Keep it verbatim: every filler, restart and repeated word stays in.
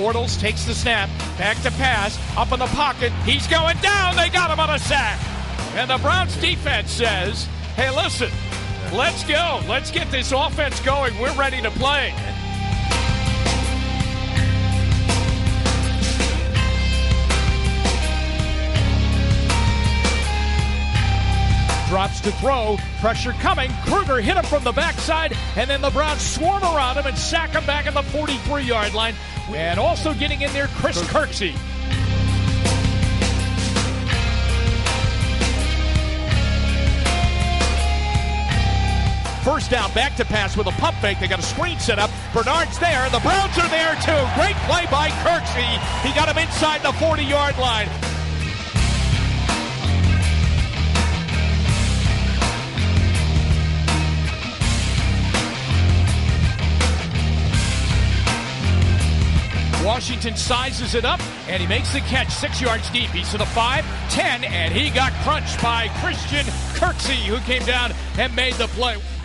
Bortles takes the snap, back to pass, up in the pocket. He's going down. They got him on a sack. And the Browns defense says, hey, listen, let's go. Let's get this offense going. We're ready to play. Drops to throw, pressure coming. Kruger hit him from the backside, and then the Browns swarm around him and sack him back at the forty-three-yard line. And also getting in there, Chris Kirksey. First down, back to pass with a pump fake. They got a screen set up. Bernard's there. The Browns are there, too. Great play by Kirksey. He got him inside the forty-yard line. Washington sizes it up, and he makes the catch six yards deep. He's to the five, ten, and he got crunched by Christian Kirksey, who came down and made the play.